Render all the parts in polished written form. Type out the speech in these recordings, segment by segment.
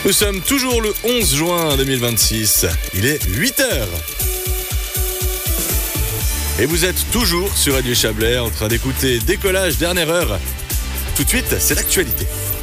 Nous sommes toujours le 11 juin 2026. Il est 8h. Et vous êtes toujours sur Radio Chablais en train d'écouter Décollage dernière heure. Tout de suite, c'est l'actualité.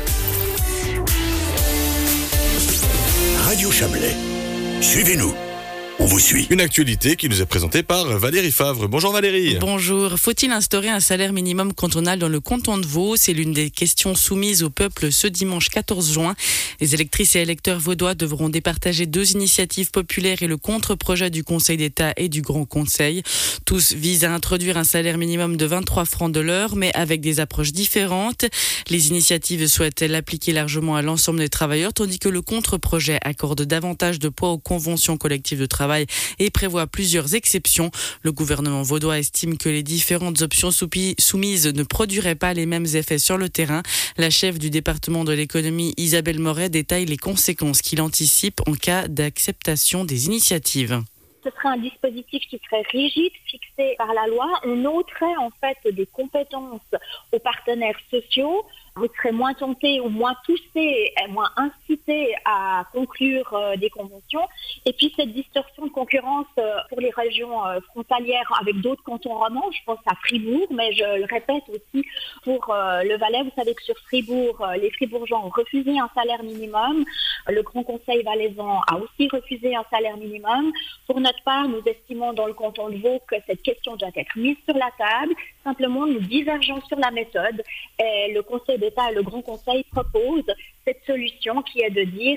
Radio Chablais. Suivez-nous. On vous suit. Une actualité qui nous est présentée par Valérie Favre. Bonjour Valérie. Bonjour. Faut-il instaurer un salaire minimum cantonal dans le canton de Vaud ? C'est l'une des questions soumises au peuple ce dimanche 14 juin. Les électrices et électeurs vaudois devront départager 2 initiatives populaires et le contre-projet du Conseil d'État et du Grand Conseil. Tous visent à introduire un salaire minimum de 23 francs de l'heure, mais avec des approches différentes. Les initiatives souhaitent l'appliquer largement à l'ensemble des travailleurs, tandis que le contre-projet accorde davantage de poids aux conventions collectives de travail et prévoit plusieurs exceptions. Le gouvernement vaudois estime que les différentes options soumises ne produiraient pas les mêmes effets sur le terrain. La chef du département de l'économie, Isabelle Moret, détaille les conséquences qu'il anticipe en cas d'acceptation des initiatives. Ce serait un dispositif qui serait rigide, fixé par la loi. On ôterait en fait des compétences aux partenaires sociaux. Vous serez moins tentés ou moins poussés, moins incités à conclure des conventions. Et puis cette distorsion de concurrence pour les régions frontalières avec d'autres cantons romans, je pense à Fribourg, mais je le répète aussi pour le Valais. Vous savez que sur Fribourg, les Fribourgeois ont refusé un salaire minimum. Le Grand Conseil valaisan a aussi refusé un salaire minimum. Pour notre part, nous estimons dans le canton de Vaud que cette question doit être mise sur la table. Simplement, nous divergeons sur la méthode. Et le Conseil d'État et le Grand Conseil proposent cette solution qui est de dire,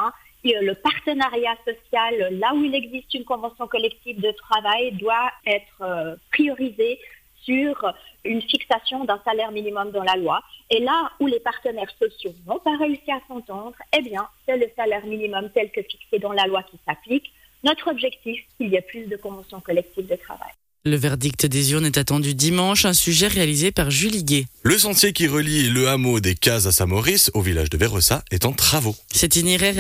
le partenariat social, là où il existe une convention collective de travail, doit être priorisé sur une fixation d'un salaire minimum dans la loi. Et là où les partenaires sociaux n'ont pas réussi à s'entendre, c'est le salaire minimum tel que fixé dans la loi qui s'applique. Notre objectif, c'est qu'il y ait plus de conventions collectives de travail. Le verdict des urnes est attendu dimanche, un sujet réalisé par Julie Gué. Le sentier qui relie le hameau des Cases à Saint-Maurice au village de Verrossa est en travaux. Cet itinéraire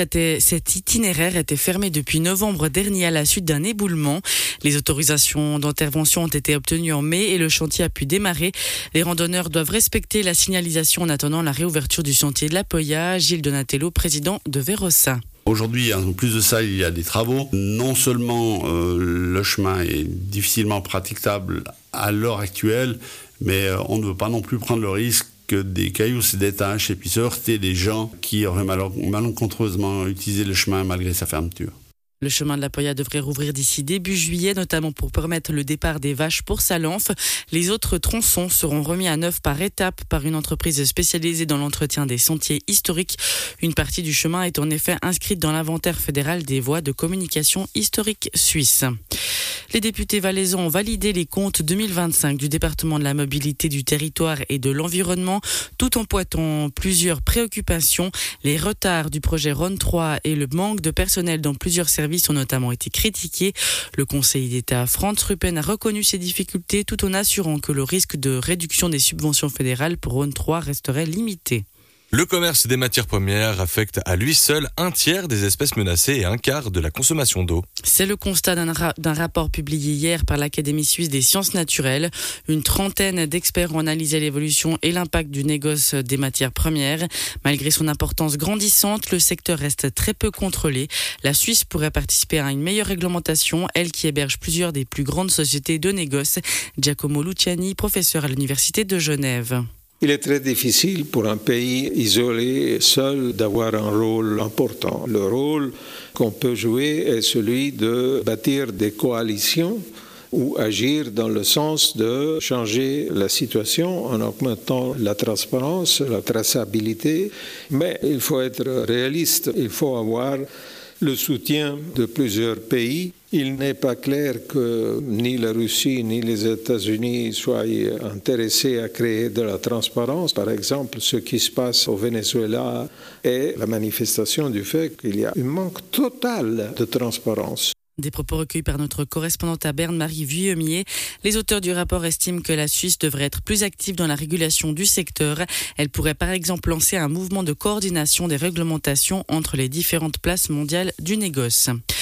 était fermé depuis novembre dernier à la suite d'un éboulement. Les autorisations d'intervention ont été obtenues en mai et le chantier a pu démarrer. Les randonneurs doivent respecter la signalisation en attendant la réouverture du sentier de la Poya. Gilles Donatello, président de Verrossa. Aujourd'hui, en plus de ça, il y a des travaux. Non seulement le chemin est difficilement praticable à l'heure actuelle, mais on ne veut pas non plus prendre le risque que des cailloux se détachent et puis se heurter des gens qui auraient malencontreusement utilisé le chemin malgré sa fermeture. Le chemin de la Poya devrait rouvrir d'ici début juillet, notamment pour permettre le départ des vaches pour Salenf. Les autres tronçons seront remis à neuf par étapes par une entreprise spécialisée dans l'entretien des sentiers historiques. Une partie du chemin est en effet inscrite dans l'inventaire fédéral des voies de communication historiques suisses. Les députés valaisans ont validé les comptes 2025 du département de la mobilité du territoire et de l'environnement, tout en pointant plusieurs préoccupations. Les retards du projet RON 3 et le manque de personnel dans plusieurs services ont notamment été critiqués. Le Conseil d'État Franz Ruppen a reconnu ces difficultés tout en assurant que le risque de réduction des subventions fédérales pour RON 3 resterait limité. Le commerce des matières premières affecte à lui seul 1/3 des espèces menacées et 1/4 de la consommation d'eau. C'est le constat d'un rapport publié hier par l'Académie suisse des sciences naturelles. Une trentaine d'experts ont analysé l'évolution et l'impact du négoce des matières premières. Malgré son importance grandissante, le secteur reste très peu contrôlé. La Suisse pourrait participer à une meilleure réglementation, elle qui héberge plusieurs des plus grandes sociétés de négoce. Giacomo Luciani, professeur à l'Université de Genève. Il est très difficile pour un pays isolé, seul, d'avoir un rôle important. Le rôle qu'on peut jouer est celui de bâtir des coalitions ou agir dans le sens de changer la situation en augmentant la transparence, la traçabilité. Mais il faut être réaliste, il faut avoir le soutien de plusieurs pays. Il n'est pas clair que ni la Russie ni les États-Unis soient intéressés à créer de la transparence. Par exemple, ce qui se passe au Venezuela est la manifestation du fait qu'il y a un manque total de transparence. Des propos recueillis par notre correspondante à Berne, Marie Vuillemier. Les auteurs du rapport estiment que la Suisse devrait être plus active dans la régulation du secteur. Elle pourrait par exemple lancer un mouvement de coordination des réglementations entre les différentes places mondiales du négoce.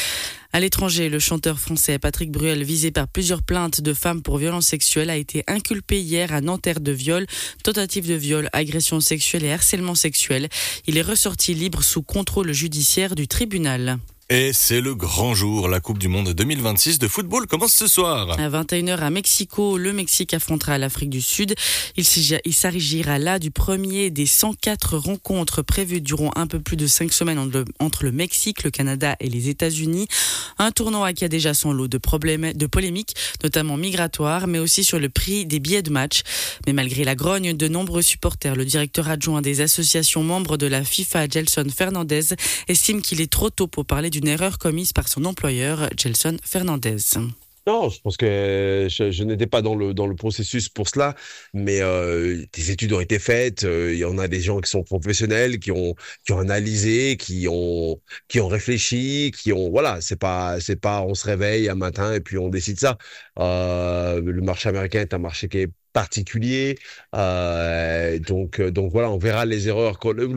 À l'étranger, le chanteur français Patrick Bruel, visé par plusieurs plaintes de femmes pour violences sexuelles, a été inculpé hier à Nanterre de viol, tentative de viol, agression sexuelle et harcèlement sexuel. Il est ressorti libre sous contrôle judiciaire du tribunal. Et c'est le grand jour. La Coupe du Monde 2026 de football commence ce soir. À 21h à Mexico, le Mexique affrontera l'Afrique du Sud. Il s'agira là du premier des 104 rencontres prévues durant un peu plus de 5 semaines entre le Mexique, le Canada et les États-Unis. Un tournoi qui a déjà son lot de polémiques, notamment migratoires, mais aussi sur le prix des billets de match. Mais malgré la grogne de nombreux supporters, le directeur adjoint des associations membres de la FIFA, Gelson Fernandez, estime qu'il est trop tôt pour parler d'une erreur commise par son employeur, Gelson Fernandez. Non, je pense que je n'étais pas dans le processus pour cela, mais des études ont été faites. Il y en a des gens qui sont professionnels, qui ont analysé, qui ont réfléchi, voilà. C'est pas on se réveille un matin et puis on décide ça. Le marché américain est un marché qui est particulier, donc voilà, on verra les erreurs.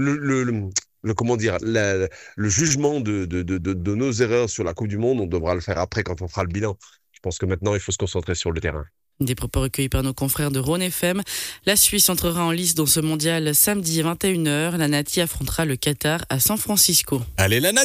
Le jugement de nos erreurs sur la Coupe du Monde, on devra le faire après quand on fera le bilan. Je pense que maintenant, il faut se concentrer sur le terrain. Des propos recueillis par nos confrères de Rhône FM. La Suisse entrera en lice dans ce mondial samedi 21h. La Nati affrontera le Qatar à San Francisco. Allez, la